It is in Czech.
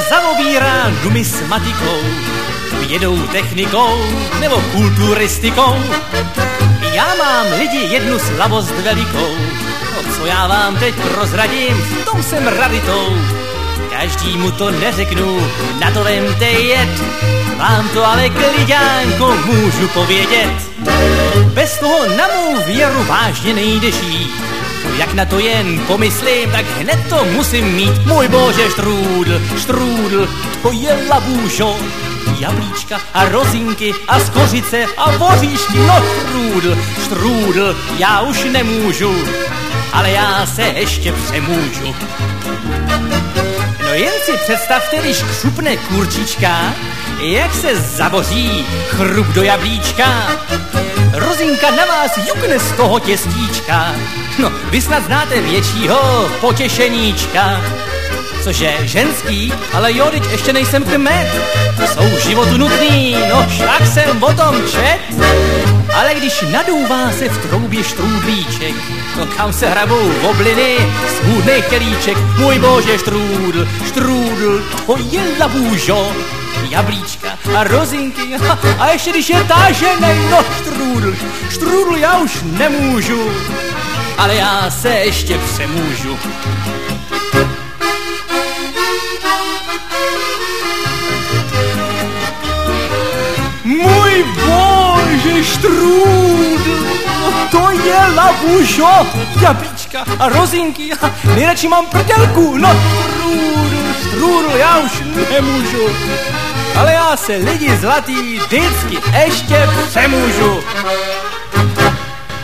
zaobírá numismatikou, vědou, technikou nebo kulturistikou. Já mám lidi jednu slavost velikou, no co já vám teď prozradím, v tom jsem raritou. Každému to neřeknu, na to vemte jet, vám to ale klidánko můžu povědět. Bez toho na mou věru vážně nejde žít, jak na to jen pomyslím, tak hned to musím mít. Můj bože, štrůdl, štrůdl, to je labůžo, jablíčka a rozinky a skořice a voříšky, no štrůdl, štrůdl, já už nemůžu, ale já se ještě přemůžu. No jen si představte, když křupne kurčička, jak se zavoří chrup do jablíčka. Rozinka na vás jukne z toho těstíčka. No, vy snad znáte většího potěšeníčka. Cože, ženský? Ale jo, teď ještě nejsem kmet. Jsou životu nutný, no však jsem o tom čet. Ale když nadouvá se v troubě štrůdlíček, no kam se hrabou obliny, schůdnej kelíček. Můj bože, štrůdl, štrůdl, to je labůžo, jablíčka a rozinky a ještě když je táženej, no štrůdl, štrůdl, já už nemůžu, ale já se ještě přemůžu. Můj bože, štrůdl, no to je labůžo, jablíčka a rozinky a nejradši mám prdelku, no štrůdl, štrůdl, já už nemůžu, ale já se lidi zlatý vždycky ještě přemůžu.